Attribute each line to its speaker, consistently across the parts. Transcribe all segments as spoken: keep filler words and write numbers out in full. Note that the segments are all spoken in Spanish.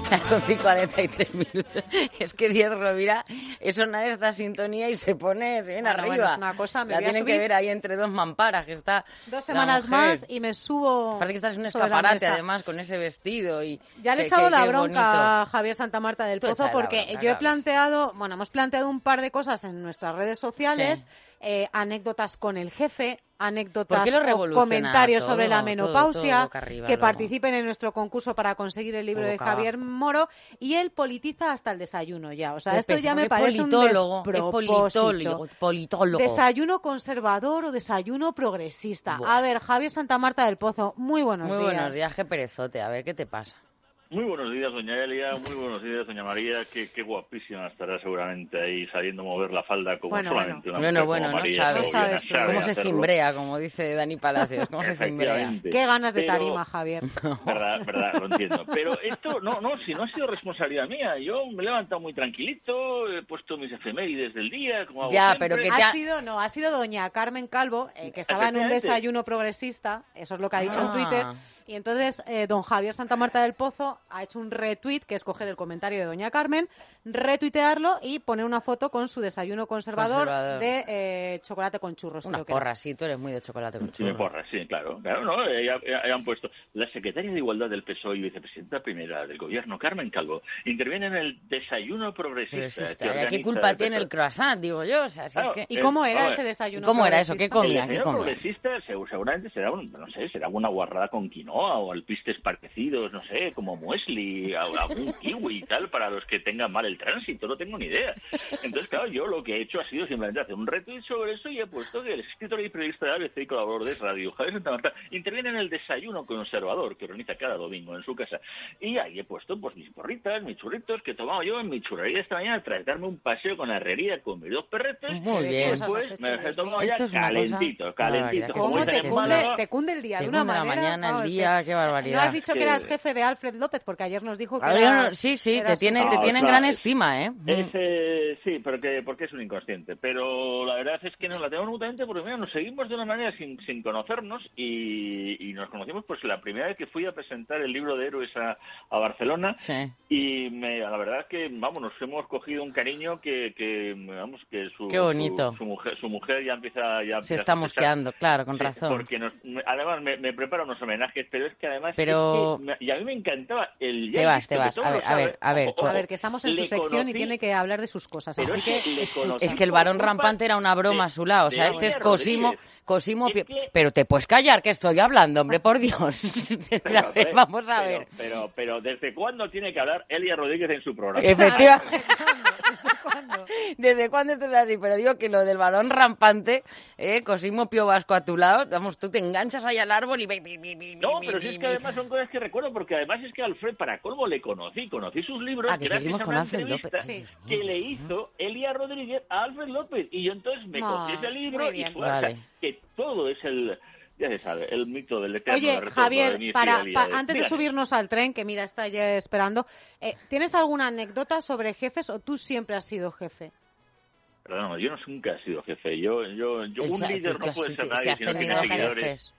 Speaker 1: Las once y cuarenta y tres minutos. Es que Diez Rovira, eso no es esta sintonía y se pone bien
Speaker 2: bueno,
Speaker 1: arriba.
Speaker 2: Bueno, es una cosa, me
Speaker 1: la
Speaker 2: voy a
Speaker 1: tienen
Speaker 2: subir
Speaker 1: que ver ahí entre dos mamparas, que está
Speaker 2: dos semanas más y me subo.
Speaker 1: Parece que estás en un escaparate, además, con ese vestido. y
Speaker 2: Ya le he
Speaker 1: que,
Speaker 2: echado
Speaker 1: que,
Speaker 2: la
Speaker 1: que
Speaker 2: bronca
Speaker 1: bonito.
Speaker 2: a Javier Santamarta del
Speaker 1: Tú
Speaker 2: Pozo
Speaker 1: échale la
Speaker 2: porque
Speaker 1: bronca,
Speaker 2: yo he
Speaker 1: claro.
Speaker 2: planteado, bueno, hemos planteado un par de cosas en nuestras redes sociales,
Speaker 1: Sí.
Speaker 2: eh, anécdotas con el jefe,
Speaker 1: ¿Por
Speaker 2: anécdotas
Speaker 1: qué lo
Speaker 2: o
Speaker 1: revoluciona
Speaker 2: comentarios
Speaker 1: todo,
Speaker 2: sobre la
Speaker 1: todo,
Speaker 2: menopausia,
Speaker 1: todo boca arriba,
Speaker 2: que
Speaker 1: luego?
Speaker 2: participen en nuestro concurso para conseguir el libro
Speaker 1: Todo
Speaker 2: de
Speaker 1: boca
Speaker 2: Javier
Speaker 1: abajo.
Speaker 2: Moro, y él politiza hasta el desayuno ya. O sea,
Speaker 1: Qué
Speaker 2: esto
Speaker 1: pesa,
Speaker 2: ya me
Speaker 1: porque es
Speaker 2: parece un
Speaker 1: politólogo, es
Speaker 2: despropósito.
Speaker 1: politólogo, politólogo.
Speaker 2: Desayuno conservador o desayuno progresista.
Speaker 1: Buah.
Speaker 2: A ver, Javier Santamarta del Pozo, muy buenos
Speaker 1: Muy
Speaker 2: días.
Speaker 1: buenos días, qué perezote. A ver, ¿qué te pasa?
Speaker 3: Muy buenos días, doña Elia, muy buenos días, doña María, qué, qué guapísima estará seguramente ahí sabiendo mover la falda como
Speaker 2: Bueno,
Speaker 3: solamente
Speaker 2: bueno.
Speaker 3: una mujer
Speaker 1: Bueno, bueno,
Speaker 3: como
Speaker 1: no
Speaker 3: María
Speaker 1: sabes.
Speaker 2: No sabes tú.
Speaker 3: sabe
Speaker 1: ¿Cómo se
Speaker 3: hacerlo.
Speaker 1: cimbrea, como dice Dani Palacios? ¿Cómo se cimbrea?
Speaker 3: Efectivamente.
Speaker 2: Qué ganas de
Speaker 3: Pero-
Speaker 2: tarima, Javier.
Speaker 3: Verdad, verdad, lo entiendo. Pero esto, no, no, si no ha sido responsabilidad mía. Yo me he levantado muy tranquilito, he puesto mis efemérides del día, como hago
Speaker 1: Ya,
Speaker 3: siempre.
Speaker 1: pero que te
Speaker 2: Ha
Speaker 1: ha-
Speaker 2: sido, no, ha sido doña Carmen Calvo, eh, que estaba en un
Speaker 3: Efectivamente.
Speaker 2: desayuno progresista, eso es lo que ha dicho en
Speaker 1: Ah.
Speaker 2: Twitter, y entonces eh, don Javier Santamarta del Pozo ha hecho un retweet, que es coger el comentario de doña Carmen, retuitearlo y poner una foto con su desayuno conservador,
Speaker 1: Conservador.
Speaker 2: de eh, chocolate con churros.
Speaker 1: Una
Speaker 2: creo que era.
Speaker 1: porra, sí, tú eres muy de chocolate con
Speaker 3: Sí, me
Speaker 1: churros.
Speaker 3: porra, sí, claro. Claro, no, eh, ya, ya- ya han puesto. La secretaria de Igualdad del P S O E y vicepresidenta primera del Gobierno, Carmen Calvo, interviene en el desayuno progresista.
Speaker 1: Progresista.
Speaker 3: que
Speaker 1: ¿Y a ¿Qué
Speaker 3: organiza
Speaker 1: culpa
Speaker 3: el
Speaker 1: tiene el
Speaker 3: P S O E.
Speaker 1: croissant, digo yo? O sea, si
Speaker 3: Claro,
Speaker 1: es que...
Speaker 2: ¿Y cómo
Speaker 3: Eh,
Speaker 2: era
Speaker 3: a ver,
Speaker 2: ese desayuno
Speaker 1: ¿cómo era eso? ¿Qué
Speaker 2: progresista?
Speaker 1: comía?
Speaker 3: El
Speaker 1: ¿Qué
Speaker 3: desayuno
Speaker 1: comía?
Speaker 3: progresista segu- seguramente será, un, no sé, será alguna guarrada con quinoa o alpistes parecidos, no sé, como muesli, o algún kiwi y tal, para los que tengan mal el tránsito, no tengo ni idea. Entonces, claro, yo lo que he hecho ha sido simplemente hacer un retweet sobre eso y he puesto que el escritor y periodista de A B C y colaborador de Radio Javier Santamarta interviene en el desayuno conservador que organiza cada domingo en su casa. Y ahí he puesto pues mis porritas, mis churritos que tomaba yo en mi churrería esta mañana tras darme un paseo con la herrería con mis dos perretes.
Speaker 1: Muy
Speaker 2: ¿Qué
Speaker 1: bien.
Speaker 2: cosas has
Speaker 3: Después
Speaker 2: hecho,
Speaker 3: me dejé
Speaker 2: Dios
Speaker 3: tomado
Speaker 2: mío?
Speaker 3: ya
Speaker 1: Esto es una
Speaker 3: calentito,
Speaker 1: cosa-
Speaker 3: calentito.
Speaker 1: Qué
Speaker 3: como
Speaker 2: ¿Cómo
Speaker 3: dicen
Speaker 2: te
Speaker 3: en
Speaker 2: cunde,
Speaker 3: Málaga.
Speaker 2: te cunde el día
Speaker 1: Te
Speaker 2: de una
Speaker 1: cunde la
Speaker 2: manera?
Speaker 1: mañana, el
Speaker 2: Vamos,
Speaker 1: día,
Speaker 2: te-
Speaker 1: qué barbaridad.
Speaker 2: No has dicho que
Speaker 3: Que-
Speaker 2: eras jefe de Alfred López, porque ayer nos dijo que
Speaker 1: Ah, yo no-
Speaker 2: eras...
Speaker 1: sí, sí, te
Speaker 2: eras
Speaker 1: tiene,
Speaker 2: su-
Speaker 1: te
Speaker 3: Ah,
Speaker 1: tiene en
Speaker 3: claro,
Speaker 1: gran
Speaker 3: es-
Speaker 1: estima, ¿eh? Mm.
Speaker 3: Ese, sí, pero que, porque es un inconsciente. Pero la verdad es que nos la tenemos mutuamente porque mira, nos seguimos de una manera sin, sin conocernos y, y nos conocimos pues la primera vez que fui a presentar el libro de Héroes a, a Barcelona.
Speaker 1: Sí.
Speaker 3: Y me, la verdad es que, vamos, nos hemos cogido un cariño que, que vamos, que su,
Speaker 1: Qué bonito.
Speaker 3: su, su mujer, su mujer ya empieza, ya
Speaker 1: Se
Speaker 3: empieza a
Speaker 1: está
Speaker 3: sospechar.
Speaker 1: mosqueando, claro, con
Speaker 3: Sí,
Speaker 1: razón.
Speaker 3: Porque nos, me- además me, me prepara unos homenajes, pero es que además...
Speaker 1: Pero-
Speaker 3: es que me- y a mí me encantaba el...
Speaker 1: Te
Speaker 3: ya he
Speaker 1: vas,
Speaker 3: visto
Speaker 1: te
Speaker 3: que
Speaker 1: vas.
Speaker 3: todos
Speaker 1: A
Speaker 3: lo
Speaker 1: ver, a ver,
Speaker 3: saben.
Speaker 1: a ver,
Speaker 3: Ojo,
Speaker 2: A
Speaker 3: ojo,
Speaker 2: ver, que estamos en su
Speaker 3: le
Speaker 2: sección y
Speaker 3: conocí-
Speaker 2: tiene que hablar de sus cosas,
Speaker 3: pero
Speaker 2: así
Speaker 3: es
Speaker 2: que
Speaker 3: que le
Speaker 2: escucha.
Speaker 3: conocí
Speaker 1: Es que el
Speaker 3: por
Speaker 1: varón
Speaker 3: culpa
Speaker 1: rampante era una broma
Speaker 3: de-
Speaker 1: a su lado. O
Speaker 3: de
Speaker 1: sea, este es
Speaker 3: Elia
Speaker 1: Cosimo,
Speaker 3: Rodríguez.
Speaker 1: Cosimo...
Speaker 3: Es
Speaker 1: Pi-
Speaker 3: que-
Speaker 1: Pero te puedes callar, que estoy hablando, hombre, por Dios.
Speaker 3: Pero,
Speaker 1: A ver,
Speaker 3: hombre,
Speaker 1: vamos a
Speaker 3: pero-
Speaker 1: ver.
Speaker 3: Pero, pero, ¿desde cuándo tiene que hablar Elia Rodríguez en su programa?
Speaker 1: Efectivamente.
Speaker 2: ¿Desde cuándo?
Speaker 1: ¿Desde cuándo esto es así? Pero digo que lo del balón rampante, eh, Cosimo Pío Vasco a tu lado, vamos, tú te enganchas ahí al árbol y... bi, bi, bi, bi,
Speaker 3: No,
Speaker 1: bi,
Speaker 3: pero
Speaker 1: bi,
Speaker 3: si es que
Speaker 1: bi.
Speaker 3: además son cosas que recuerdo, porque además es que Alfred, para colmo, le conocí. Conocí sus libros
Speaker 1: Ah, que
Speaker 3: gracias
Speaker 1: seguimos
Speaker 3: a
Speaker 1: con
Speaker 3: una
Speaker 1: Alfred
Speaker 3: entrevista
Speaker 1: López.
Speaker 2: Sí.
Speaker 3: que le hizo Elia Rodríguez a Alfred López. Y yo entonces me
Speaker 2: Ah,
Speaker 3: cogí ese libro
Speaker 2: muy
Speaker 3: y
Speaker 2: bien.
Speaker 3: fue... o sea,
Speaker 1: Vale.
Speaker 3: que todo es el... Ya se sabe, el mito del eterno
Speaker 2: Oye,
Speaker 3: retorno
Speaker 2: Javier,
Speaker 3: de mi
Speaker 2: para,
Speaker 3: fidelidad.
Speaker 2: pa- antes de
Speaker 3: Dígame.
Speaker 2: subirnos al tren, que mira, está ya esperando, eh, ¿tienes alguna anécdota sobre jefes o tú siempre has sido jefe?
Speaker 3: Perdón, yo no, nunca he sido jefe. Yo, yo, yo
Speaker 1: O
Speaker 3: un
Speaker 1: sea,
Speaker 3: líder
Speaker 1: tú
Speaker 3: no
Speaker 1: que has-
Speaker 3: puede ser
Speaker 1: si
Speaker 3: nadie
Speaker 1: has
Speaker 3: si no tiene
Speaker 1: tenido
Speaker 3: seguidores.
Speaker 1: jefes.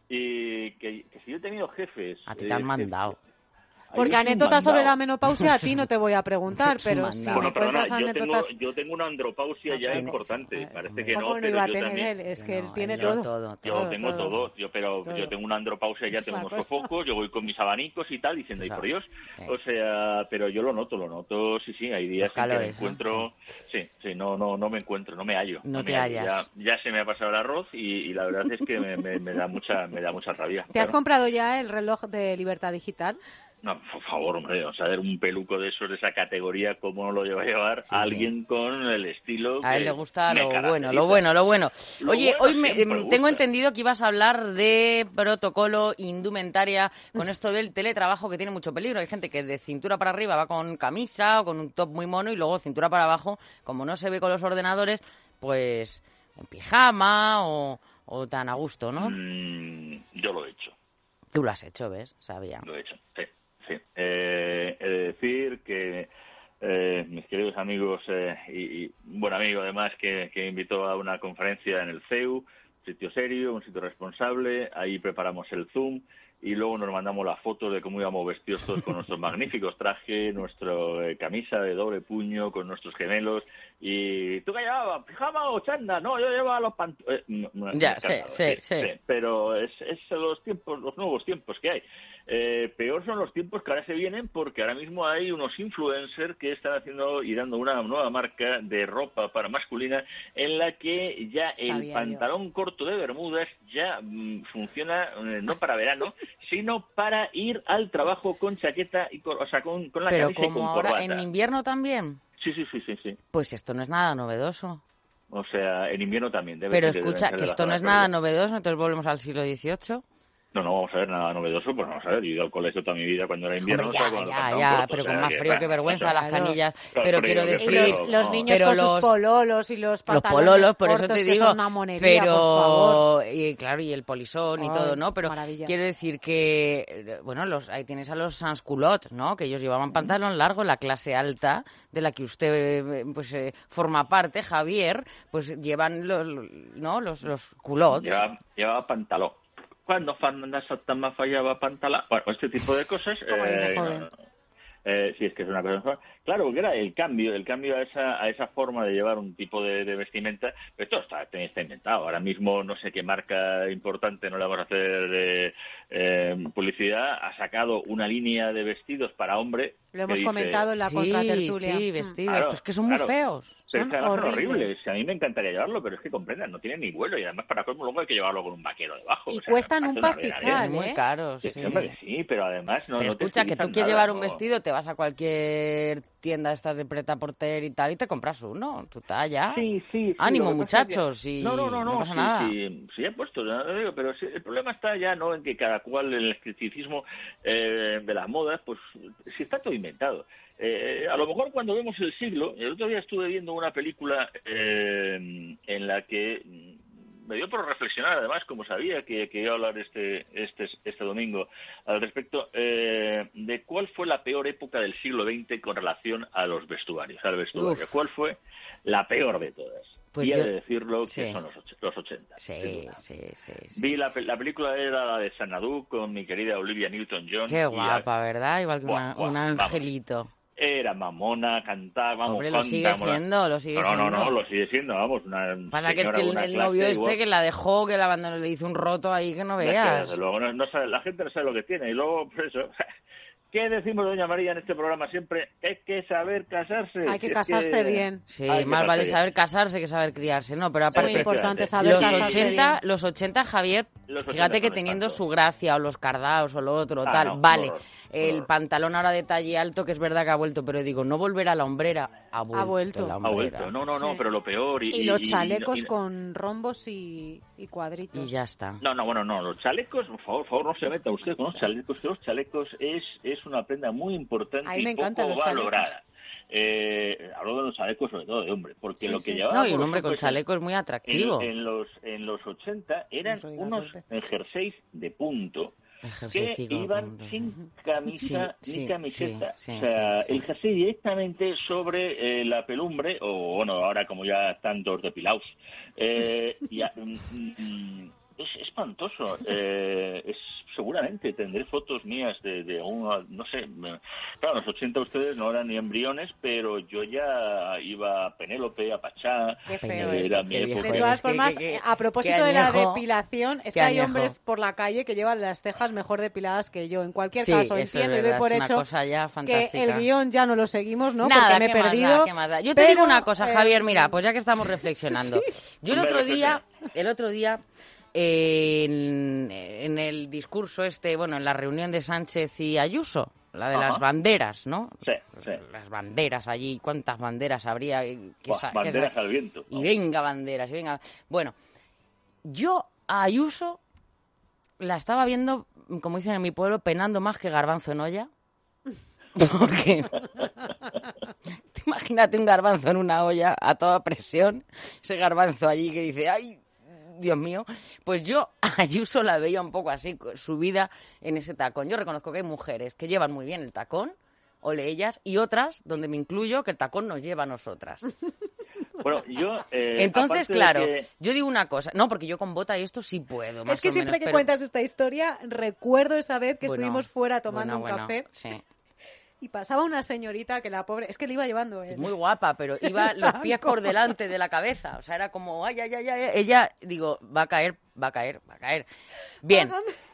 Speaker 3: Y que, que si yo he tenido jefes...
Speaker 1: A ti te han
Speaker 3: eh,
Speaker 1: mandado.
Speaker 3: Ay,
Speaker 2: Porque
Speaker 3: yo soy un
Speaker 2: anécdotas sobre la
Speaker 3: mandado.
Speaker 2: menopausia a ti no te voy a preguntar,
Speaker 1: Es un
Speaker 2: pero si
Speaker 1: mandado.
Speaker 2: me
Speaker 3: Bueno, perdona,
Speaker 2: cuentas
Speaker 3: yo tengo,
Speaker 2: anécdotas...
Speaker 3: yo tengo una andropausia
Speaker 2: No
Speaker 3: ya
Speaker 2: tienes.
Speaker 3: importante.
Speaker 1: Eh,
Speaker 3: Parece que
Speaker 2: ¿Cómo
Speaker 3: no,
Speaker 2: no
Speaker 3: pero
Speaker 2: iba a
Speaker 3: yo
Speaker 2: tener
Speaker 3: también...
Speaker 2: él? Es que
Speaker 1: No,
Speaker 2: él tiene
Speaker 1: él
Speaker 2: todo.
Speaker 1: todo,
Speaker 3: Yo
Speaker 2: todo,
Speaker 3: tengo
Speaker 2: todo.
Speaker 3: todo, yo, pero
Speaker 2: todo.
Speaker 3: yo tengo una andropausia, ya
Speaker 2: Es
Speaker 3: tengo
Speaker 2: una
Speaker 3: unos
Speaker 2: cosa.
Speaker 3: sofocos, yo voy con mis abanicos y tal, diciendo,
Speaker 1: O
Speaker 3: ¡ay,
Speaker 1: sea,
Speaker 3: por Dios!
Speaker 1: sí.
Speaker 3: O sea, pero yo lo noto, lo noto, sí, sí, hay días
Speaker 1: Los
Speaker 3: en que me
Speaker 1: calores, ¿no?
Speaker 3: encuentro... Sí, sí, no, no, no me encuentro, no me hallo.
Speaker 1: No
Speaker 3: me
Speaker 1: te
Speaker 3: hallo.
Speaker 1: hallas.
Speaker 3: Ya, ya se me ha pasado el arroz y, y la verdad es que me, me- me da mucha me da mucha rabia.
Speaker 2: ¿Te has
Speaker 3: claro.
Speaker 2: comprado ya el reloj de Libertad Digital?
Speaker 3: No, por favor, hombre, o sea, ver un peluco de esos, de esa categoría, ¿cómo no lo lleva a llevar
Speaker 1: Sí,
Speaker 3: alguien con el estilo
Speaker 1: A él
Speaker 3: que
Speaker 1: le gusta
Speaker 3: me
Speaker 1: lo bueno,
Speaker 3: caracteriza?
Speaker 1: lo bueno, lo bueno.
Speaker 3: Lo
Speaker 1: Oye,
Speaker 3: bueno
Speaker 1: hoy me,
Speaker 3: siempre
Speaker 1: em, tengo
Speaker 3: gusta.
Speaker 1: entendido que ibas a hablar de protocolo, indumentaria, con esto del teletrabajo que tiene mucho peligro. Hay gente que de cintura para arriba va con camisa o con un top muy mono y luego cintura para abajo, como no se ve con los ordenadores, pues en pijama o, o tan a gusto, ¿no?
Speaker 3: Mm, yo lo he hecho,
Speaker 1: Tú lo has hecho, ¿ves? Sabía.
Speaker 3: lo he hecho, sí, sí. Eh, he de decir que eh, mis queridos amigos eh, y, y un buen amigo además que, que me invitó a una conferencia en el C E U, un sitio serio, un sitio responsable, ahí preparamos el Zoom y luego nos mandamos las fotos de cómo íbamos vestidos todos con nuestros magníficos trajes, nuestra eh, camisa de doble puño, con nuestros gemelos. ¿Y tú qué llevabas? ¿Pijama o chanda? No, yo llevaba los pantalones. Eh, no, no,
Speaker 1: ya,
Speaker 3: no,
Speaker 1: sí,
Speaker 3: claro,
Speaker 1: sí, sí, sí.
Speaker 3: sí. Pero es, es los tiempos, los nuevos tiempos que hay. Eh, peor son los tiempos que ahora se vienen, porque ahora mismo hay unos influencers que están haciendo y dando una nueva marca de ropa para masculina en la que ya
Speaker 2: Sabía
Speaker 3: el pantalón
Speaker 2: yo.
Speaker 3: corto de bermudas ya mmm, funciona eh, no para verano, sino para ir al trabajo con chaqueta y con, o sea, con, con la
Speaker 1: Pero
Speaker 3: camisa y
Speaker 1: como
Speaker 3: con
Speaker 1: ahora
Speaker 3: corbata.
Speaker 1: en invierno también,
Speaker 3: Sí, sí, sí, sí, sí.
Speaker 1: pues esto no es nada novedoso.
Speaker 3: O sea, en invierno también. Debe
Speaker 1: Pero
Speaker 3: ser,
Speaker 1: escucha,
Speaker 3: deben ser
Speaker 1: que
Speaker 3: de las
Speaker 1: esto no
Speaker 3: zonas
Speaker 1: es nada
Speaker 3: perdidas.
Speaker 1: novedoso, entonces volvemos al siglo dieciocho.
Speaker 3: No, no vamos a ver nada novedoso, pues vamos a ver, yo he ido al colegio toda mi vida cuando era invierno.
Speaker 1: Hombre,
Speaker 3: o sea,
Speaker 1: ya,
Speaker 3: con el
Speaker 1: ya,
Speaker 3: pantalón
Speaker 1: ya,
Speaker 3: corto,
Speaker 1: pero
Speaker 3: o
Speaker 1: con
Speaker 3: sea,
Speaker 1: más
Speaker 3: que,
Speaker 1: frío que
Speaker 3: bueno,
Speaker 1: vergüenza,
Speaker 3: eso.
Speaker 1: las
Speaker 2: Claro.
Speaker 1: canillas.
Speaker 3: Claro,
Speaker 1: Pero
Speaker 3: frío,
Speaker 1: quiero
Speaker 3: que
Speaker 2: Y
Speaker 1: decir...
Speaker 3: frío.
Speaker 2: los, los
Speaker 3: no.
Speaker 2: niños
Speaker 1: Pero
Speaker 2: con
Speaker 1: los-
Speaker 2: sus pololos y los
Speaker 1: Los
Speaker 2: pantalones
Speaker 1: pololos, por eso
Speaker 2: cortos,
Speaker 1: te
Speaker 2: que
Speaker 1: digo,
Speaker 2: son una monería,
Speaker 1: pero
Speaker 2: por favor.
Speaker 1: y claro, y el polisón y
Speaker 2: Ay,
Speaker 1: todo, ¿no? Pero
Speaker 2: maravilla.
Speaker 1: quiero decir que, eh, bueno, los ahí tienes a los sans-culottes, ¿no? Que ellos llevaban pantalón largo, la clase alta, de la que usted eh, pues eh, forma parte, Javier, pues llevan los, ¿no? Los, los culottes.
Speaker 3: Llevaba, llevaba pantalón. Cuando Fernanda Santama fallaba pantalón. Bueno, este tipo de cosas.
Speaker 2: Como dice
Speaker 3: eh,
Speaker 2: joven.
Speaker 3: no, no. Eh, sí, es que es una cosa mejor. Claro, porque era el cambio, el cambio a esa, a esa forma de llevar un tipo de, de vestimenta, pero esto está, está inventado. Ahora mismo no sé qué marca importante, no le vamos a hacer eh, eh, publicidad, ha sacado una línea de vestidos para hombre.
Speaker 2: Lo hemos
Speaker 3: que dice,
Speaker 2: comentado en la
Speaker 1: Sí,
Speaker 2: contratertulia.
Speaker 1: sí,
Speaker 2: Mm.
Speaker 1: vestidos,
Speaker 3: Claro,
Speaker 1: pues que son muy
Speaker 3: claro.
Speaker 1: feos.
Speaker 3: Pero
Speaker 2: Son
Speaker 3: es que además son
Speaker 2: horribles.
Speaker 3: horribles. A mí me encantaría llevarlo, pero es que comprendan, no tiene ni vuelo y además para colmo luego hay que llevarlo con un vaquero debajo.
Speaker 2: Y
Speaker 3: o sea,
Speaker 2: cuestan
Speaker 3: me
Speaker 2: un
Speaker 3: parece una
Speaker 2: pastizal,
Speaker 3: verdadera-
Speaker 1: Muy
Speaker 2: ¿eh?
Speaker 1: caros,
Speaker 3: Sí,
Speaker 1: sí.
Speaker 3: hombre, sí, pero además no,
Speaker 1: Pero
Speaker 3: no te
Speaker 1: escucha, que tú
Speaker 3: estilizan
Speaker 1: quieres
Speaker 3: nada,
Speaker 1: llevar un
Speaker 3: no.
Speaker 1: vestido, te vas a cualquier tienda estas de preta porter y tal y te compras uno, tu talla.
Speaker 3: Sí, sí, sí,
Speaker 1: Ánimo,
Speaker 3: lo que pasa es que-
Speaker 1: muchachos, y
Speaker 3: no, no, no, no,
Speaker 1: no pasa
Speaker 3: sí,
Speaker 1: nada.
Speaker 3: Sí, sí, he puesto, ya lo digo, pero sí, el problema está ya no en que cada cual, el escepticismo eh, de las modas, pues si está todo inventado. Eh, a lo mejor cuando vemos el siglo, el otro día estuve viendo una película eh, en la que me dio por reflexionar, además, como sabía que, que iba a hablar este, este, este domingo al respecto, eh, de cuál fue la peor época del siglo veinte con relación a los vestuarios, al vestuario.
Speaker 1: Uf.
Speaker 3: ¿Cuál fue la peor de todas?
Speaker 1: Pues
Speaker 3: y he
Speaker 1: yo-
Speaker 3: de decirlo que
Speaker 1: sí.
Speaker 3: son los, och- los ochenta.
Speaker 1: Sí,
Speaker 3: sin duda.
Speaker 1: sí, sí, sí.
Speaker 3: Vi la, pe- la película era la de Xanadu con mi querida Olivia Newton-John.
Speaker 1: Qué
Speaker 3: y
Speaker 1: guapa, ¿verdad? Igual que
Speaker 3: Buah,
Speaker 1: una-
Speaker 3: buah,
Speaker 1: un
Speaker 3: vamos.
Speaker 1: angelito.
Speaker 3: Era mamona, cantaba, vamos,
Speaker 1: Hombre, lo sigue
Speaker 3: canta, mola.
Speaker 1: siendo, lo sigue
Speaker 3: no, no,
Speaker 1: siendo.
Speaker 3: no, lo sigue siendo, vamos, una
Speaker 1: Pasa que es
Speaker 3: señora
Speaker 1: que
Speaker 3: de
Speaker 1: el,
Speaker 3: una
Speaker 1: el
Speaker 3: clase
Speaker 1: novio este
Speaker 3: igual.
Speaker 1: que la dejó, que la abandonó, le hizo un roto ahí que no
Speaker 3: Es que,
Speaker 1: veas.
Speaker 3: desde luego, no, no sabe, la gente no sabe lo que tiene. Y luego, pues eso, ¿qué decimos, doña María, en este programa siempre? Hay que saber casarse.
Speaker 2: Hay que
Speaker 3: Es
Speaker 2: casarse bien.
Speaker 1: Sí,
Speaker 3: hay que
Speaker 1: más vale
Speaker 3: casarse bien.
Speaker 1: saber casarse que saber criarse, ¿no? Pero
Speaker 2: Es muy
Speaker 1: aparte,
Speaker 2: importante
Speaker 3: Efectivamente.
Speaker 2: saber
Speaker 1: los
Speaker 2: casarse
Speaker 1: ochenta,
Speaker 2: bien.
Speaker 1: los ochenta, Javier,
Speaker 3: Los ochenta
Speaker 1: fíjate que
Speaker 3: son
Speaker 1: teniendo
Speaker 3: espanto.
Speaker 1: su gracia, o los cardaos, o lo otro,
Speaker 3: Ah,
Speaker 1: tal,
Speaker 3: no, un
Speaker 1: vale.
Speaker 3: horror, un
Speaker 1: El
Speaker 3: horror.
Speaker 1: pantalón ahora de talle alto, que es verdad que ha vuelto, pero digo, no volverá a la hombrera. Ha vuelto,
Speaker 2: vuelto.
Speaker 1: la
Speaker 3: Ha
Speaker 1: hombrera.
Speaker 3: vuelto. No, no, no,
Speaker 2: Sí.
Speaker 3: pero lo peor. Y,
Speaker 2: Y los
Speaker 3: y- y-
Speaker 2: chalecos
Speaker 3: y-
Speaker 2: con rombos y, y cuadritos.
Speaker 1: Y ya está.
Speaker 3: No, no, bueno, no, los chalecos, por favor, por favor, no se meta usted con los chalecos, que los chalecos es, es una prenda muy importante
Speaker 2: A mí me
Speaker 3: y
Speaker 2: encantan
Speaker 3: poco
Speaker 2: los chalecos.
Speaker 3: valorada. Eh, hablo de los chalecos sobre todo de hombre, porque
Speaker 2: Sí,
Speaker 3: lo que
Speaker 2: sí.
Speaker 3: llevaba...
Speaker 1: No, y un
Speaker 3: por
Speaker 1: hombre con
Speaker 3: ejemplo,
Speaker 1: chaleco es muy
Speaker 3: en,
Speaker 1: atractivo.
Speaker 3: en los en los ochenta eran
Speaker 2: No soy la
Speaker 3: unos
Speaker 2: golpe.
Speaker 3: jerseys de punto que
Speaker 1: Ejercicio,
Speaker 3: iban
Speaker 1: punto.
Speaker 3: sin camisa
Speaker 1: Sí,
Speaker 3: ni
Speaker 1: sí,
Speaker 3: camiseta.
Speaker 1: sí, sí,
Speaker 3: o sea,
Speaker 1: sí, sí.
Speaker 3: el jersey directamente sobre eh, la pelumbre, o bueno, ahora como ya están todos depilados. Eh, ya, mm, mm, es espantoso. Eh, es seguramente tendré fotos mías de, de una, no sé, me- claro, en los ochenta ustedes no eran ni embriones, pero yo ya iba a Penélope, a Pachá.
Speaker 2: Qué feo
Speaker 3: era
Speaker 2: eso.
Speaker 3: mi
Speaker 1: Qué viejo
Speaker 3: época.
Speaker 2: De todas
Speaker 1: Qué-
Speaker 2: formas,
Speaker 1: qué- qué-
Speaker 2: a propósito
Speaker 1: qué
Speaker 2: de la
Speaker 1: añejo,
Speaker 2: depilación, es
Speaker 1: qué
Speaker 2: que hay
Speaker 1: añejo.
Speaker 2: hombres por la calle que llevan las cejas mejor depiladas que yo. En cualquier
Speaker 1: Sí,
Speaker 2: caso,
Speaker 1: eso es
Speaker 2: entiendo y
Speaker 1: verdad,
Speaker 2: doy por
Speaker 1: es una
Speaker 2: hecho
Speaker 1: cosa ya
Speaker 2: que
Speaker 1: fantástica.
Speaker 2: el guión ya no lo seguimos, ¿no?
Speaker 1: Nada,
Speaker 2: Porque me he
Speaker 1: ¿qué más da?
Speaker 2: perdido.
Speaker 1: ¿Qué más da? Yo te
Speaker 2: pero,
Speaker 1: digo una cosa,
Speaker 2: eh,
Speaker 1: Javier, mira, pues ya que estamos reflexionando. Yo el
Speaker 3: Hombre,
Speaker 1: otro día,
Speaker 3: reflexiona.
Speaker 1: el otro día, eh, en, en el discurso este, bueno, en la reunión de Sánchez y Ayuso, la de
Speaker 3: Ajá.
Speaker 1: las banderas, ¿no?
Speaker 3: Sí, sí.
Speaker 1: Las banderas allí, ¿cuántas banderas habría? Que
Speaker 3: Buah,
Speaker 1: sa- que
Speaker 3: banderas
Speaker 1: sa-
Speaker 3: al viento.
Speaker 1: Y venga banderas, y venga... Bueno, yo a Ayuso la estaba viendo, como dicen en mi pueblo, penando más que garbanzo en olla. Porque... Tú imagínate un garbanzo en una olla a toda presión, ese garbanzo allí que dice, ¡ay, Dios mío! Pues yo a Ayuso la veía un poco así, subida en ese tacón. Yo reconozco que hay mujeres que llevan muy bien el tacón, ole ellas, y otras, donde me incluyo, que el tacón nos lleva a nosotras.
Speaker 3: Bueno, yo... Eh,
Speaker 1: Entonces,
Speaker 3: aparte
Speaker 1: claro,
Speaker 3: de que...
Speaker 1: yo digo una cosa. No, porque yo con bota y esto sí puedo, más
Speaker 2: Es que
Speaker 1: o
Speaker 2: siempre
Speaker 1: menos,
Speaker 2: que
Speaker 1: pero-
Speaker 2: cuentas esta historia, recuerdo esa vez que
Speaker 1: Bueno,
Speaker 2: estuvimos fuera tomando
Speaker 1: bueno,
Speaker 2: un
Speaker 1: bueno,
Speaker 2: café
Speaker 1: sí.
Speaker 2: y pasaba una señorita que la pobre... Es que le iba llevando él.
Speaker 1: Es muy guapa, pero iba los pies por delante de la cabeza. O sea, era como, ay, ay, ay, ay. Ella, digo, va a caer, va a caer, va a caer. Bien.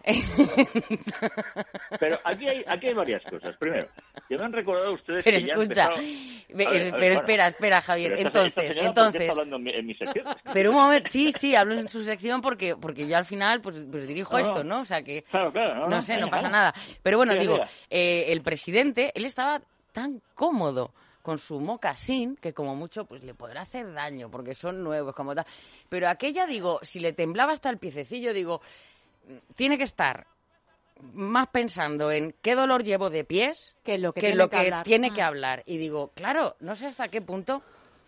Speaker 3: Pero aquí hay, aquí hay varias cosas. Primero, que me han recordado ustedes
Speaker 1: Pero
Speaker 3: que ya
Speaker 1: escucha,
Speaker 3: han empezado...
Speaker 1: ve-
Speaker 3: A ver, a ver,
Speaker 1: pero
Speaker 3: bueno.
Speaker 1: espera, espera, Javier.
Speaker 3: Pero esta- esta
Speaker 1: Entonces,
Speaker 3: señora, ¿por qué
Speaker 1: entonces...
Speaker 3: está hablando en mi, en mi sección?
Speaker 1: Pero un momento, sí, sí, hablo en su sección porque porque yo al final pues, pues dirijo
Speaker 3: No, no.
Speaker 1: esto, ¿no? O sea que
Speaker 3: Claro, claro. No,
Speaker 1: no,
Speaker 3: no,
Speaker 1: sé, no
Speaker 3: venga,
Speaker 1: pasa
Speaker 3: vamos.
Speaker 1: nada. Pero bueno,
Speaker 3: Diga,
Speaker 1: digo,
Speaker 3: diga.
Speaker 1: eh, el presidente, él estaba tan cómodo con su mocasín que como mucho pues le podrá hacer daño porque son nuevos como tal. Pero aquella, digo, si le temblaba hasta el piececillo, digo, tiene que estar más pensando en qué dolor llevo de pies
Speaker 2: Que lo que
Speaker 1: que
Speaker 2: tiene
Speaker 1: lo
Speaker 2: que
Speaker 1: que
Speaker 2: hablar.
Speaker 1: tiene que
Speaker 2: Mm.
Speaker 1: hablar. Y digo, claro, no sé hasta qué punto...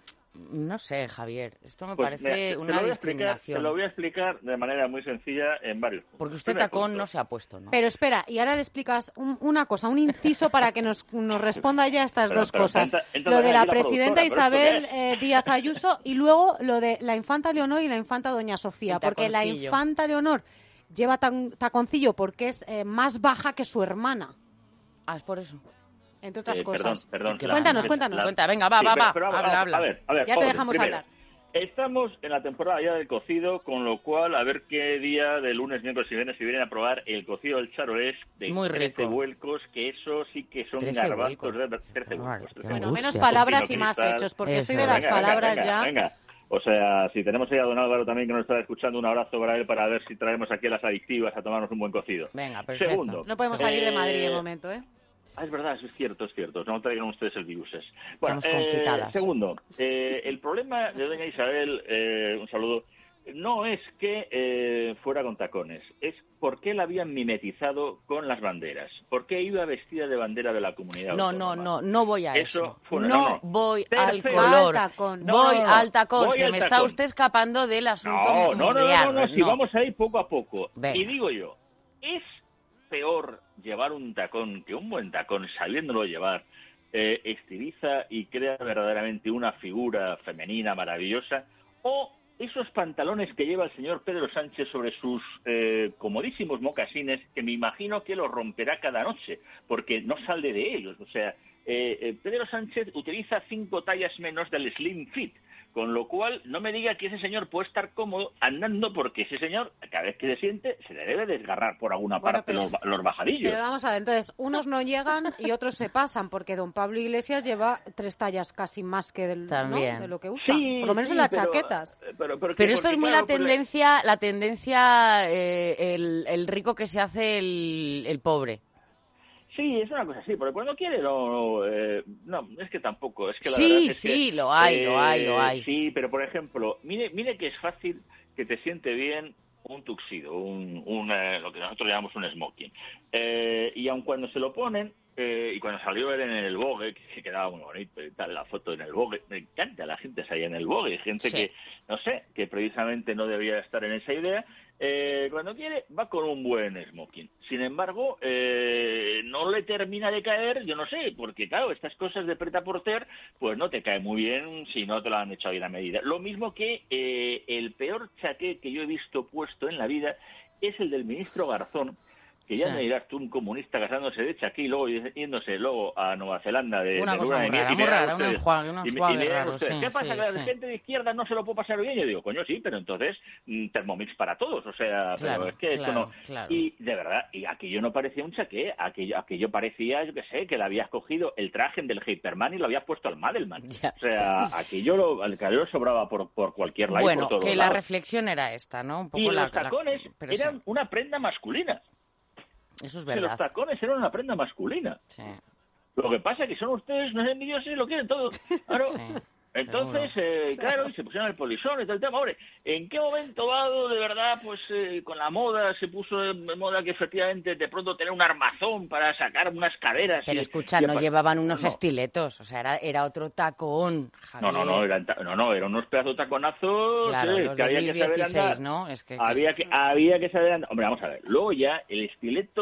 Speaker 1: No sé, Javier, esto me
Speaker 3: Pues,
Speaker 1: parece
Speaker 3: mira, te- te
Speaker 1: una
Speaker 3: lo voy a explicar-
Speaker 1: discriminación.
Speaker 3: Te lo voy a explicar de manera muy sencilla en varios puntos.
Speaker 1: Porque usted
Speaker 3: Primer
Speaker 1: tacón
Speaker 3: punto.
Speaker 1: no se ha puesto, ¿no?
Speaker 2: Pero espera, y ahora le explicas un- una cosa, un inciso para que nos, nos responda ya estas
Speaker 3: Pero-
Speaker 2: dos
Speaker 3: pero
Speaker 2: cosas.
Speaker 3: entra- entra
Speaker 2: Lo de
Speaker 3: aquí
Speaker 2: la
Speaker 3: la
Speaker 2: presidenta
Speaker 3: productora, ¿pero
Speaker 2: Isabel
Speaker 3: esto
Speaker 2: eh, Díaz Ayuso y luego lo de la infanta Leonor y la infanta Doña Sofía.
Speaker 1: El
Speaker 2: Porque la
Speaker 1: taconcillo.
Speaker 2: infanta Leonor lleva tan, taconcillo porque es eh, más baja que su hermana,
Speaker 1: Ah, es por eso.
Speaker 2: entre otras
Speaker 3: Eh,
Speaker 2: cosas.
Speaker 3: Perdón, perdón.
Speaker 1: Claro.
Speaker 2: Cuéntanos,
Speaker 3: La-
Speaker 2: cuéntanos.
Speaker 3: la-
Speaker 1: Cuenta, venga, va,
Speaker 3: Sí,
Speaker 1: va,
Speaker 3: pero-
Speaker 1: va,
Speaker 3: pero vamos,
Speaker 1: habla,
Speaker 3: vamos,
Speaker 1: habla.
Speaker 3: A ver, a ver,
Speaker 2: Ya te
Speaker 3: orden.
Speaker 2: dejamos
Speaker 3: Primero,
Speaker 2: hablar.
Speaker 3: Estamos en la temporada ya del cocido, con lo cual a ver qué día de lunes, miércoles y viernes se vienen a probar el cocido del charolés de
Speaker 1: Muy
Speaker 3: trece
Speaker 1: rico.
Speaker 3: vuelcos, que eso sí que son
Speaker 1: trece
Speaker 3: garbanzos
Speaker 1: vuelcos.
Speaker 3: de trece
Speaker 1: Vale,
Speaker 3: vuelcos.
Speaker 1: qué
Speaker 3: trece
Speaker 2: Bueno,
Speaker 1: angustia.
Speaker 2: menos
Speaker 3: vuelcos.
Speaker 2: palabras
Speaker 3: Con
Speaker 2: y más
Speaker 3: cristal.
Speaker 2: hechos, porque
Speaker 1: Eso.
Speaker 2: estoy de las
Speaker 3: Venga, venga,
Speaker 2: palabras
Speaker 3: venga,
Speaker 2: ya.
Speaker 3: venga. O sea, si tenemos ahí a don Álvaro también que nos está escuchando, un abrazo para él para ver si traemos aquí a las adictivas a tomarnos un buen cocido.
Speaker 1: Venga, perfecto.
Speaker 3: Segundo.
Speaker 2: No podemos salir de Madrid de
Speaker 3: Eh,
Speaker 2: momento, ¿eh?
Speaker 3: Ah, es verdad, eso es cierto, es cierto. No traigan ustedes el virus. Bueno,
Speaker 1: Estamos
Speaker 3: eh,
Speaker 1: confitadas.
Speaker 3: segundo, eh, el problema de doña Isabel, eh, un saludo, no es que eh, fuera con tacones, es por qué la habían mimetizado con las banderas. ¿Por qué iba vestida de bandera de la comunidad
Speaker 1: No, no,
Speaker 3: autónoma?
Speaker 1: no, no voy a
Speaker 3: Eso
Speaker 1: eso.
Speaker 3: fue-
Speaker 1: no,
Speaker 3: no, no.
Speaker 1: voy
Speaker 3: Tercero.
Speaker 1: al color.
Speaker 2: Va al tacón.
Speaker 3: No,
Speaker 1: voy
Speaker 3: no, no,
Speaker 1: al tacón.
Speaker 3: voy
Speaker 1: Se
Speaker 3: al
Speaker 1: me está
Speaker 3: tacón.
Speaker 1: usted escapando del asunto
Speaker 3: No, no, no,
Speaker 1: mundial.
Speaker 3: no, no, si vamos a ir poco a poco.
Speaker 1: Venga.
Speaker 3: Y digo yo, ¿es peor llevar un tacón que un buen tacón, sabiéndolo llevar, eh, estiliza y crea verdaderamente una figura femenina maravillosa? ¿O esos pantalones que lleva el señor Pedro Sánchez sobre sus eh, comodísimos mocasines, que me imagino que los romperá cada noche, porque no sale de ellos? O sea, eh, eh, Pedro Sánchez utiliza cinco tallas menos del Slim Fit, con lo cual no me diga que ese señor puede estar cómodo andando, porque ese señor, cada vez que se siente, se le debe desgarrar por alguna
Speaker 2: Bueno,
Speaker 3: parte
Speaker 2: pero-
Speaker 3: los, ba- los bajadillos.
Speaker 2: Pero vamos a ver, entonces, unos no llegan y otros se pasan, porque don Pablo Iglesias lleva tres tallas casi más que del, ¿no?
Speaker 1: También.
Speaker 2: de lo que usa,
Speaker 3: Sí,
Speaker 2: por lo menos
Speaker 3: sí,
Speaker 2: en las
Speaker 3: pero-
Speaker 2: chaquetas.
Speaker 3: Pero, pero,
Speaker 1: Pero esto
Speaker 3: porque,
Speaker 1: es muy
Speaker 3: claro,
Speaker 1: la
Speaker 3: pues, le-
Speaker 1: tendencia, la tendencia, eh, el, el rico que se hace el, el pobre.
Speaker 3: Sí, es una cosa así, porque cuando quiere no, no, eh, no, es que tampoco, es que la
Speaker 1: Sí,
Speaker 3: verdad es
Speaker 1: sí,
Speaker 3: que,
Speaker 1: lo hay, lo hay, lo
Speaker 3: eh,
Speaker 1: hay.
Speaker 3: Sí, pero por ejemplo, mire, mire que es fácil que te siente bien un tuxedo, un, un eh, lo que nosotros llamamos un smoking, eh, y aun cuando se lo ponen, eh, y cuando salió él en el Vogue, que se quedaba muy bonito y tal, la foto en el Vogue, me encanta la gente ahí en el Vogue, gente
Speaker 1: Sí.
Speaker 3: que, no sé, que precisamente no debía estar en esa idea. Eh, cuando quiere va con un buen smoking. Sin embargo, eh, no le termina de caer, yo no sé, porque claro, estas cosas de prêt-à-porter, pues no te cae muy bien si no te lo han hecho bien a medida. Lo mismo que eh, el peor chaqué que yo he visto puesto en la vida es el del ministro Garzón, que ya
Speaker 1: Sí.
Speaker 3: me dirás tú, un comunista casándose de chaquí y luego yéndose luego a Nueva Zelanda de,
Speaker 1: Una
Speaker 3: de
Speaker 1: cosa
Speaker 3: luna de
Speaker 1: muy
Speaker 3: miel,
Speaker 1: rara,
Speaker 3: y
Speaker 1: muy
Speaker 3: me dirán
Speaker 1: rara, un
Speaker 3: ustedes-
Speaker 1: enjuague, un
Speaker 3: y me- y
Speaker 1: enjuague
Speaker 3: me dirán
Speaker 1: raro,
Speaker 3: ustedes,
Speaker 1: sí,
Speaker 3: ¿qué pasa?
Speaker 1: sí,
Speaker 3: que la
Speaker 1: sí.
Speaker 3: gente de izquierda no se lo puede pasar bien. Yo digo, coño, sí, pero entonces mm, Thermomix para todos, o sea,
Speaker 1: Claro,
Speaker 3: pero es que esto
Speaker 1: claro,
Speaker 3: no.
Speaker 1: claro.
Speaker 3: Y de verdad, y aquello no parecía un chaqué, aquello, aquello parecía, yo qué sé, que le habías cogido el traje del Hyperman y lo habías puesto al Madelman.
Speaker 1: Ya.
Speaker 3: O sea, aquello lo, al aquello sobraba por, por cualquier lado y
Speaker 1: Bueno,
Speaker 3: por todos
Speaker 1: que la
Speaker 3: lados.
Speaker 1: reflexión era esta, ¿no? Un poco
Speaker 3: Y
Speaker 1: la,
Speaker 3: los tacones
Speaker 1: la- pero
Speaker 3: eran
Speaker 1: sí,
Speaker 3: una prenda masculina.
Speaker 1: eso es
Speaker 3: Que los
Speaker 1: verdad.
Speaker 3: tacones eran una prenda masculina.
Speaker 1: Sí,
Speaker 3: Lo que pasa es que son ustedes unos envidiosos y lo quieren todo. Claro.
Speaker 1: sí.
Speaker 3: Entonces, eh, claro, y se pusieron el polisón y todo el tema. Hombre, ¿en qué momento dado, de verdad, pues eh, con la moda se puso de moda que efectivamente de pronto tener un armazón para sacar unas caderas?
Speaker 1: Pero
Speaker 3: y-
Speaker 1: escucha,
Speaker 3: y
Speaker 1: no
Speaker 3: apa-
Speaker 1: llevaban unos
Speaker 3: No, no.
Speaker 1: estiletos, o sea, era, era otro tacón,
Speaker 3: No,
Speaker 1: Javier.
Speaker 3: no, no, eran, ta- no, no, eran unos pedazos de taconazos
Speaker 1: Claro,
Speaker 3: eh,
Speaker 1: los
Speaker 3: que
Speaker 1: de
Speaker 3: había que saber
Speaker 1: dieciséis,
Speaker 3: andar.
Speaker 1: ¿no? Es que, que-
Speaker 3: Había que, había que saber andar. Hombre, vamos a ver. Luego ya el estileto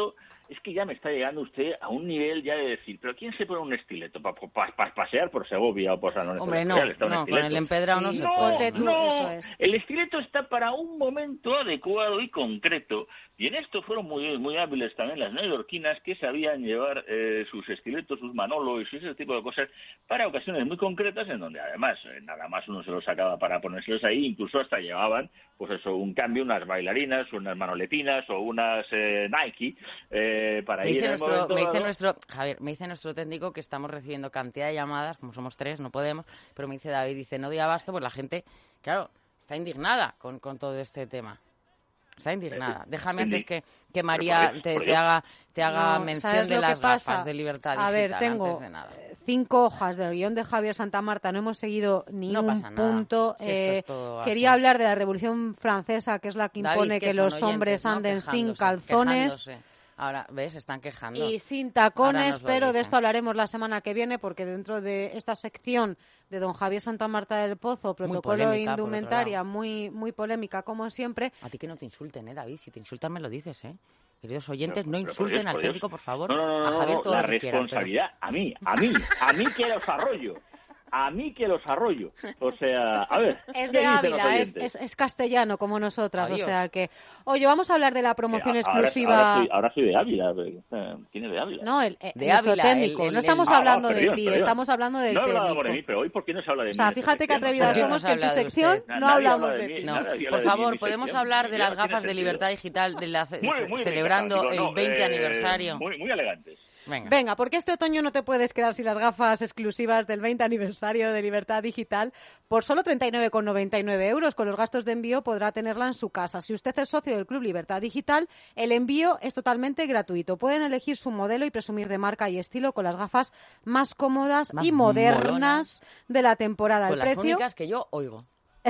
Speaker 3: es que ya me está llegando usted a un nivel ya de decir, ¿pero quién se pone un estileto? ¿Para pa, pa, pasear por Segovia o por San Lorenzo?
Speaker 1: Hombre, no, no, con el empedrado no se
Speaker 3: no,
Speaker 1: puede.
Speaker 2: tú,
Speaker 3: no,
Speaker 2: eso es.
Speaker 3: El estileto está para un momento adecuado y concreto, y en esto fueron muy muy hábiles también las neoyorquinas, que sabían llevar eh, sus estiletos, sus manolos y ese tipo de cosas para ocasiones muy concretas, en donde además eh, nada más uno se los sacaba para ponérselos ahí, incluso hasta llevaban, pues eso, un cambio, unas bailarinas, unas manoletinas o unas eh, Nike, eh, para
Speaker 1: me
Speaker 3: ir
Speaker 1: dice
Speaker 3: en el
Speaker 1: nuestro,
Speaker 3: momento
Speaker 1: me dice
Speaker 3: dado.
Speaker 1: nuestro Javier, me dice nuestro técnico que estamos recibiendo cantidad de llamadas, como somos tres, no podemos, pero me dice David, dice, no doy abasto, pues la gente, claro, está indignada con, con todo este tema. Está indignada. Déjame antes que, que María te, te haga, te haga
Speaker 2: No,
Speaker 1: mención
Speaker 2: ¿sabes
Speaker 1: de
Speaker 2: lo que
Speaker 1: las
Speaker 2: pasa?
Speaker 1: gafas de libertad
Speaker 2: A
Speaker 1: digital.
Speaker 2: ver, tengo
Speaker 1: antes de nada.
Speaker 2: cinco hojas del guión de Javier Santamarta, no hemos seguido ni
Speaker 1: No
Speaker 2: un
Speaker 1: pasa nada.
Speaker 2: punto.
Speaker 1: Si esto
Speaker 2: Eh,
Speaker 1: es todo
Speaker 2: quería
Speaker 1: así.
Speaker 2: hablar de la Revolución Francesa, que es la que
Speaker 1: David,
Speaker 2: impone
Speaker 1: que
Speaker 2: que
Speaker 1: son
Speaker 2: los
Speaker 1: oyentes,
Speaker 2: hombres
Speaker 1: ¿no?
Speaker 2: anden sin
Speaker 1: Quejándose,
Speaker 2: calzones.
Speaker 1: quejándose. Ahora, ¿ves? Están quejando.
Speaker 2: Y sin
Speaker 1: Ahora
Speaker 2: tacones,
Speaker 1: nos lo
Speaker 2: pero de
Speaker 1: dicen.
Speaker 2: esto hablaremos la semana que viene, porque dentro de esta sección de don Javier Santamarta del Pozo, protocolo
Speaker 1: polémica, por otro
Speaker 2: indumentaria,
Speaker 1: lado.
Speaker 2: muy muy polémica como siempre.
Speaker 1: A ti que no te insulten, ¿eh, David? Si te insultan me lo dices, ¿eh? Queridos oyentes,
Speaker 3: Pero,
Speaker 1: no
Speaker 3: pero,
Speaker 1: insulten
Speaker 3: por Dios,
Speaker 1: al
Speaker 3: por Dios.
Speaker 1: técnico, por favor.
Speaker 3: No, no, no,
Speaker 1: a
Speaker 3: no,
Speaker 1: Javier
Speaker 3: no,
Speaker 1: todo
Speaker 3: la
Speaker 1: lo que quieran.
Speaker 3: responsabilidad, a mí, a mí, a mí que los arroyo. A mí que los arroyo. O sea, a ver.
Speaker 2: Es
Speaker 3: ¿qué
Speaker 2: de
Speaker 3: dicen los
Speaker 2: Ávila, es,
Speaker 3: oyentes?
Speaker 2: es, es castellano como nosotras,
Speaker 1: Adiós.
Speaker 2: o sea que... Oye, vamos a hablar de la promoción
Speaker 3: Eh, ahora-
Speaker 2: exclusiva...
Speaker 3: Ahora, soy, ahora soy de Ávila. eh, ¿Quién es de Ávila?
Speaker 2: No, el, el-
Speaker 1: De
Speaker 2: nuestro
Speaker 1: Ávila,
Speaker 2: técnico.
Speaker 1: el- el-
Speaker 2: no estamos
Speaker 1: el-
Speaker 3: Ah,
Speaker 2: hablando
Speaker 3: ah,
Speaker 2: de
Speaker 3: perdón,
Speaker 2: ti,
Speaker 3: perdón.
Speaker 2: estamos hablando del
Speaker 3: No he hablado
Speaker 2: técnico.
Speaker 3: de mí, pero hoy ¿por qué no se habla de
Speaker 2: O
Speaker 3: mí?
Speaker 2: sea,
Speaker 3: en esta
Speaker 2: fíjate qué
Speaker 3: sección?
Speaker 2: atrevidas
Speaker 1: ¿Por qué no
Speaker 2: somos
Speaker 1: se
Speaker 2: que en tu
Speaker 1: habla de
Speaker 2: sección
Speaker 1: usted?
Speaker 2: no
Speaker 3: Nadie
Speaker 2: hablamos
Speaker 3: habla de
Speaker 2: de
Speaker 3: mí,
Speaker 2: ti.
Speaker 1: No,
Speaker 3: Nada, ya
Speaker 1: por
Speaker 3: la de
Speaker 1: favor,
Speaker 3: mi
Speaker 1: podemos
Speaker 3: sección.
Speaker 1: hablar de
Speaker 3: Ya
Speaker 1: las
Speaker 3: tiene
Speaker 1: gafas de
Speaker 3: sentido.
Speaker 1: libertad digital de la ce-
Speaker 3: Muy, muy
Speaker 1: celebrando
Speaker 3: digo,
Speaker 1: el
Speaker 3: no,
Speaker 1: veinte
Speaker 3: eh,
Speaker 1: aniversario.
Speaker 3: Muy, muy elegantes.
Speaker 1: Venga.
Speaker 2: Venga, porque este otoño no te puedes quedar sin las gafas exclusivas del veinte aniversario de Libertad Digital. Por solo treinta y nueve con noventa y nueve euros, con los gastos de envío, podrá tenerla en su casa. Si usted es socio del Club Libertad Digital, el envío es totalmente gratuito. Pueden elegir su modelo y presumir de marca y estilo con las gafas más cómodas
Speaker 1: Más
Speaker 2: y modernas
Speaker 1: molonas.
Speaker 2: de la temporada.
Speaker 1: Con
Speaker 2: El
Speaker 1: las
Speaker 2: precio
Speaker 1: únicas que yo oigo.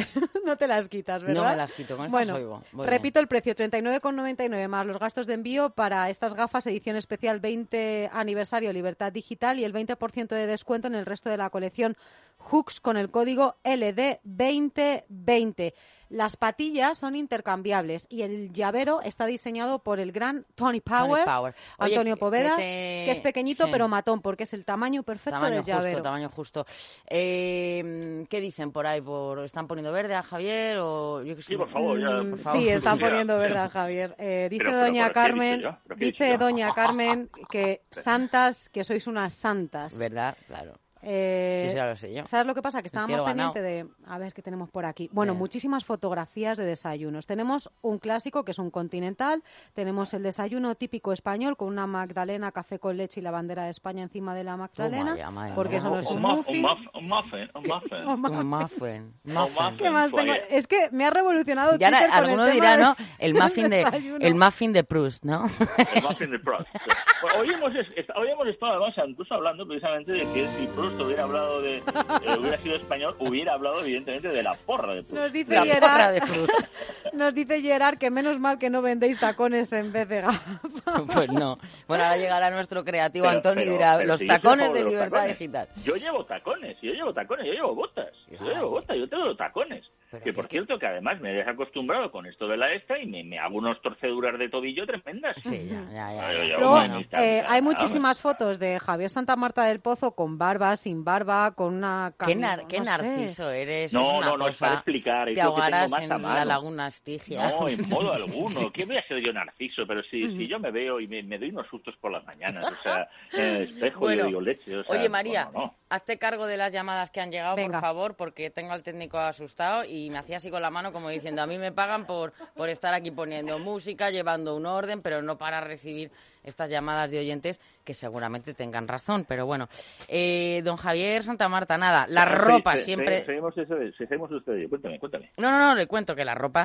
Speaker 2: no te las quitas, ¿verdad?
Speaker 1: No me las quito, con estas
Speaker 2: bueno,
Speaker 1: oigo. Muy
Speaker 2: repito el precio, treinta y nueve con noventa y nueve más los gastos de envío para estas gafas edición especial veinte aniversario Libertad Digital y el veinte por ciento de descuento en el resto de la colección Hooks con el código L D veinte veinte. Las patillas son intercambiables y el llavero está diseñado por el gran Tony Power,
Speaker 1: Tony Power. Oye,
Speaker 2: Antonio
Speaker 1: que-
Speaker 2: Poveda,
Speaker 1: que te-
Speaker 2: que es pequeñito
Speaker 1: sí.
Speaker 2: pero matón porque es el tamaño perfecto
Speaker 1: Tamaño
Speaker 2: del llavero.
Speaker 1: justo, tamaño justo. Eh, ¿Qué dicen por ahí? Por, ¿Están poniendo verde a Javier? O yo qué sé?
Speaker 3: Sí, por favor, ya,
Speaker 2: Mm,
Speaker 3: por
Speaker 1: favor.
Speaker 2: Sí, están
Speaker 3: Ya,
Speaker 2: poniendo
Speaker 3: pero-
Speaker 2: verdad, Javier. Eh, dice
Speaker 3: Pero, pero,
Speaker 2: doña
Speaker 3: pero, ¿qué he dicho
Speaker 2: Carmen,
Speaker 3: yo? ¿Pero qué he dicho
Speaker 2: dice
Speaker 3: yo?
Speaker 2: doña Carmen que santas, que sois unas santas.
Speaker 1: ¿Verdad? Claro.
Speaker 2: Eh,
Speaker 1: Sí, sí, ahora lo sé yo.
Speaker 2: ¿Sabes lo que pasa? Que estábamos
Speaker 1: cielo ganado.
Speaker 2: pendientes de... A ver, ¿qué tenemos por aquí? Bueno,
Speaker 1: Bien.
Speaker 2: muchísimas fotografías de desayunos. Tenemos un clásico, que es un continental. Tenemos el desayuno típico español, con una magdalena, café con leche y la bandera de España encima de la magdalena.
Speaker 1: Toma ya, madre
Speaker 2: porque
Speaker 1: mía.
Speaker 2: eso no es
Speaker 3: Un
Speaker 2: un
Speaker 3: muff-
Speaker 2: muffin.
Speaker 3: un muff- un muffin, un muffin.
Speaker 2: Un muffin.
Speaker 1: Un muffin.
Speaker 3: Un
Speaker 1: muffin.
Speaker 3: muffin.
Speaker 2: ¿Qué más tengo?
Speaker 3: Oye.
Speaker 2: Es que me ha revolucionado
Speaker 1: Ya
Speaker 2: Twitter
Speaker 1: na-
Speaker 2: con el
Speaker 1: alguno
Speaker 2: tema
Speaker 1: dirá,
Speaker 2: de-
Speaker 1: ¿no? El
Speaker 2: del
Speaker 1: muffin de,
Speaker 2: desayuno.
Speaker 1: el muffin de Proust, ¿no?
Speaker 3: El muffin de Proust. Bueno, hoy, hemos, est- hoy hemos estado además incluso hablando precisamente de que si Proust hubiera hablado de eh, hubiera sido español, hubiera hablado evidentemente de la porra de Proust.
Speaker 2: Nos dice
Speaker 1: La
Speaker 2: Gerard,
Speaker 1: porra de Proust.
Speaker 2: nos dice Gerard que menos mal que no vendéis tacones en vez de gafas.
Speaker 1: Pues no. Bueno, ahora llegará nuestro creativo
Speaker 3: Pero-
Speaker 1: Antonio y
Speaker 3: pero-
Speaker 1: dirá,
Speaker 3: pero
Speaker 1: los
Speaker 3: si yo soy a
Speaker 1: tacones
Speaker 3: favor
Speaker 1: de
Speaker 3: los
Speaker 1: libertad
Speaker 3: tacones.
Speaker 1: digital.
Speaker 3: Yo llevo tacones, yo llevo tacones, yo llevo botas. Yo
Speaker 1: Ay.
Speaker 3: llevo botas, yo tengo tacones.
Speaker 1: Pero
Speaker 3: Que
Speaker 1: que
Speaker 3: por
Speaker 1: es que-
Speaker 3: cierto, que además me he desacostumbrado con esto de la esta y me, me hago unos torceduras de tobillo tremendas.
Speaker 1: Sí, ya, ya, ya.
Speaker 3: Ay,
Speaker 1: ya.
Speaker 3: ay,
Speaker 2: Luego,
Speaker 3: bueno,
Speaker 1: Bueno,
Speaker 3: está-
Speaker 2: eh,
Speaker 3: está-
Speaker 2: hay
Speaker 3: ah,
Speaker 2: muchísimas fotos de Javier Santamarta del Pozo con barba, sin barba, con una
Speaker 1: qué,
Speaker 2: camisa,
Speaker 1: nar- qué
Speaker 2: no sé.
Speaker 1: narciso eres.
Speaker 3: No,
Speaker 1: es una
Speaker 3: no, no, es
Speaker 1: cosa.
Speaker 3: para explicar, es
Speaker 1: Te
Speaker 3: lo que tengo
Speaker 1: ahogarás
Speaker 3: más
Speaker 1: en
Speaker 3: a
Speaker 1: la
Speaker 3: mano.
Speaker 1: laguna Estigia.
Speaker 3: No, en modo alguno. ¿Qué voy a ser yo narciso? Pero si, si yo me veo y me, me doy unos sustos por las mañanas, o sea, en el espejo
Speaker 1: Bueno,
Speaker 3: yo digo leche. O sea,
Speaker 1: Oye, María,
Speaker 3: no, no, no.
Speaker 1: hazte cargo de las llamadas que han llegado,
Speaker 2: Venga.
Speaker 1: por favor, porque tengo al técnico asustado y me hacía así con la mano como diciendo, a mí me pagan por, por estar aquí poniendo música, llevando un orden, pero no para recibir estas llamadas de oyentes que seguramente tengan razón. Pero bueno, eh, don Javier Santamarta, nada, la
Speaker 3: Sí,
Speaker 1: ropa
Speaker 3: sí,
Speaker 1: siempre...
Speaker 3: sí, Seguimos eso de- sí, seguimos usted. Cuéntame, cuéntame.
Speaker 1: No, no, no, le cuento que la ropa...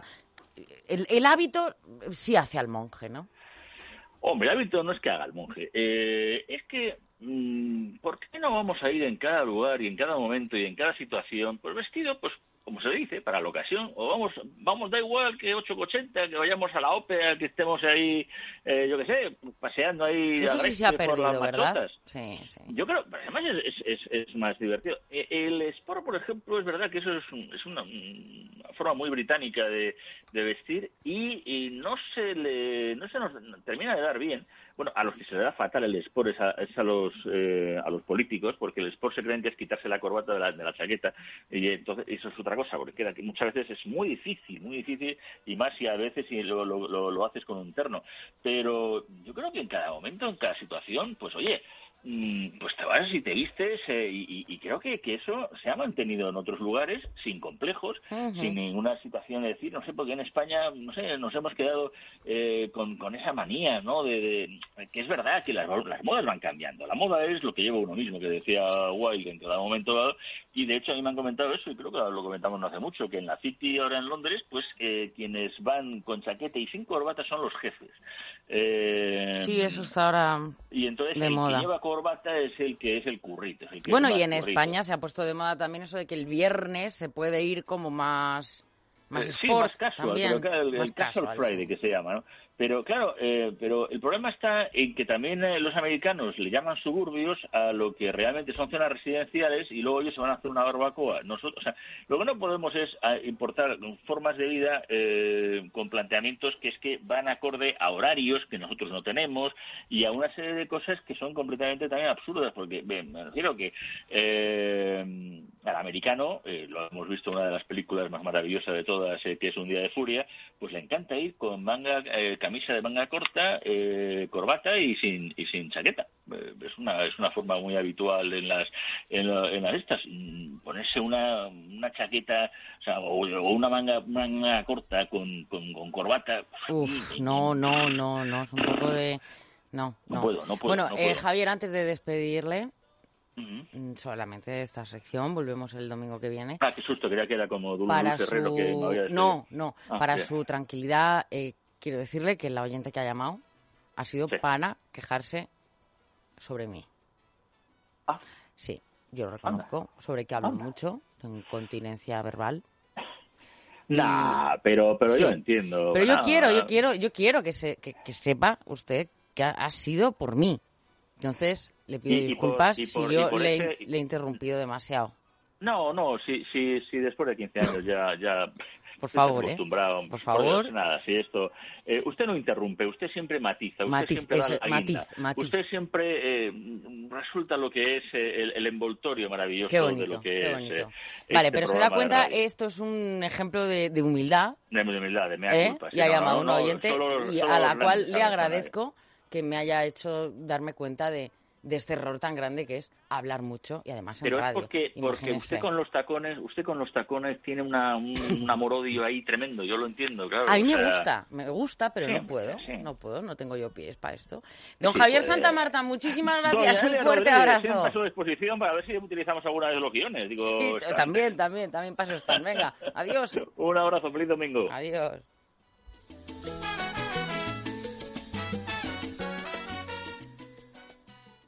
Speaker 1: El, el hábito sí hace al monje, ¿no?
Speaker 3: Hombre, el hábito no es que haga el monje. Eh, es que, mm, ¿por qué no vamos a ir en cada lugar y en cada momento y en cada situación, pues vestido, pues como se dice, para la ocasión? O vamos, vamos, da igual que ocho ochenta, que vayamos a la ópera, que estemos ahí, eh, yo qué sé, paseando ahí
Speaker 1: Eso
Speaker 3: a
Speaker 1: sí se ha
Speaker 3: Gresque por
Speaker 1: perdido,
Speaker 3: las
Speaker 1: ¿verdad?
Speaker 3: machotas.
Speaker 1: Sí, sí.
Speaker 3: Yo creo, además es, es, es, es más divertido. Eh, El sport, por ejemplo, es verdad que eso es, un- es una, una forma muy británica de, de vestir y, y no se le no se nos termina de dar bien, bueno, a los que se le da fatal el sport es a, es a los eh, a los políticos, porque el sport simplemente es quitarse la corbata de la, de la chaqueta, y entonces eso es otra cosa, porque queda que muchas veces es muy difícil, muy difícil, y más si a veces si lo, lo, lo, lo haces con un terno. Pero yo creo que en cada momento, en cada situación, pues oye, pues te vas y te vistes eh, y, y creo que, que eso se ha mantenido en otros lugares sin complejos, uh-huh. sin ninguna situación de decir, no sé, porque en España, no sé, nos hemos quedado eh, con, con esa manía, ¿no? De, de que es verdad que las, las modas van cambiando. La moda es lo que lleva uno mismo, que decía Wilde en cada momento dado, y de hecho a mí me han comentado eso, y creo que lo comentamos no hace mucho, que en la City ahora en Londres, pues eh, quienes van con chaqueta y sin corbata son los jefes. Eh,
Speaker 1: sí, eso está ahora
Speaker 3: y entonces
Speaker 1: de
Speaker 3: el
Speaker 1: moda.
Speaker 3: Que lleva corbata es el que es el currito. Es el que
Speaker 1: bueno,
Speaker 3: es
Speaker 1: y en
Speaker 3: currito.
Speaker 1: España se ha puesto de moda también eso de que el viernes se puede ir como más, más
Speaker 3: eh,
Speaker 1: sport.
Speaker 3: Sí, más casual,
Speaker 1: también,
Speaker 3: pero claro, el,
Speaker 1: más
Speaker 3: el casual,
Speaker 1: casual
Speaker 3: Friday
Speaker 1: sí.
Speaker 3: que se llama, ¿no? Pero claro, eh, pero el problema está en que también eh, los americanos le llaman suburbios a lo que realmente son zonas residenciales y luego ellos se van a hacer una barbacoa. Nosotros, o sea, lo que no podemos es a, importar formas de vida eh, con planteamientos que es que van acorde a horarios que nosotros no tenemos y a una serie de cosas que son completamente también absurdas, porque bien, me refiero que eh, al americano, eh, lo hemos visto en una de las películas más maravillosas de todas, eh, que es Un día de furia, pues le encanta ir con manga, eh, camisa de manga corta, eh, corbata y sin y sin chaqueta. Eh, es una es una forma muy habitual en las en, la, en las estas. Ponerse una una chaqueta, o sea, o, o una manga manga corta con, con, con corbata.
Speaker 1: Uf, no, no, no, no, es un poco de... No, no.
Speaker 3: No puedo, no puedo.
Speaker 1: Bueno,
Speaker 3: no
Speaker 1: eh,
Speaker 3: puedo.
Speaker 1: Javier, antes de despedirle...
Speaker 3: Uh-huh.
Speaker 1: Solamente esta sección, volvemos el domingo que viene.
Speaker 3: Ah, qué susto, creía que era como Dulce
Speaker 1: para
Speaker 3: Herrero
Speaker 1: su...
Speaker 3: que me había decidido.
Speaker 1: No, no,
Speaker 3: ah,
Speaker 1: para
Speaker 3: sí.
Speaker 1: su tranquilidad, eh, quiero decirle que la oyente que ha llamado ha sido
Speaker 3: sí.
Speaker 1: para quejarse sobre mí.
Speaker 3: Ah.
Speaker 1: Sí, yo lo reconozco, Anda. sobre que hablo Anda. mucho, tengo incontinencia verbal.
Speaker 3: Nah, pero pero
Speaker 1: sí.
Speaker 3: yo entiendo.
Speaker 1: Pero yo
Speaker 3: nah.
Speaker 1: quiero, yo quiero, yo quiero que se que, que sepa usted que ha, ha sido por mí. Entonces, le pido
Speaker 3: y,
Speaker 1: disculpas
Speaker 3: y por, y por,
Speaker 1: si yo le,
Speaker 3: ese...
Speaker 1: le he interrumpido demasiado.
Speaker 3: No, no, si, si, si después de quince años ya... ya
Speaker 1: por favor,
Speaker 3: acostumbrado,
Speaker 1: ¿eh? Por favor.
Speaker 3: Por nada, si esto... Eh, usted no interrumpe, usted siempre matiza, usted
Speaker 1: matiz,
Speaker 3: siempre da
Speaker 1: ese,
Speaker 3: la
Speaker 1: matiz,
Speaker 3: guinda.
Speaker 1: matiz.
Speaker 3: Usted siempre eh, resulta lo que es el, el envoltorio maravilloso
Speaker 1: qué bonito,
Speaker 3: de lo que
Speaker 1: qué
Speaker 3: es...
Speaker 1: bonito.
Speaker 3: Eh,
Speaker 1: vale,
Speaker 3: este
Speaker 1: pero se da cuenta,
Speaker 3: de
Speaker 1: esto es un ejemplo de, de humildad.
Speaker 3: De humildad, de mea
Speaker 1: ¿eh?
Speaker 3: culpa. Sí,
Speaker 1: y ha
Speaker 3: no,
Speaker 1: llamado a
Speaker 3: no,
Speaker 1: un
Speaker 3: no,
Speaker 1: oyente
Speaker 3: solo,
Speaker 1: y
Speaker 3: solo
Speaker 1: a la cual le
Speaker 3: saben,
Speaker 1: agradezco que me haya hecho darme cuenta de... de este error tan grande que es hablar mucho y además en
Speaker 3: Pero
Speaker 1: radio.
Speaker 3: Pero es porque, porque usted con los tacones, usted con los tacones tiene una, un, un amor-odio ahí tremendo, yo lo entiendo, claro.
Speaker 1: A mí me
Speaker 3: o sea...
Speaker 1: gusta, me gusta, pero
Speaker 3: sí,
Speaker 1: no puedo,
Speaker 3: sí.
Speaker 1: no puedo, no tengo yo pies para esto. Don
Speaker 3: sí,
Speaker 1: Javier
Speaker 3: pues...
Speaker 1: Santa Marta, muchísimas gracias,
Speaker 3: Doña
Speaker 1: un fuerte
Speaker 3: Rodríguez,
Speaker 1: abrazo.
Speaker 3: Siempre a su disposición para ver si utilizamos alguna de los guiones. Digo,
Speaker 1: sí, también, también, también paso están. Venga, adiós.
Speaker 3: Un abrazo, feliz domingo.
Speaker 1: Adiós.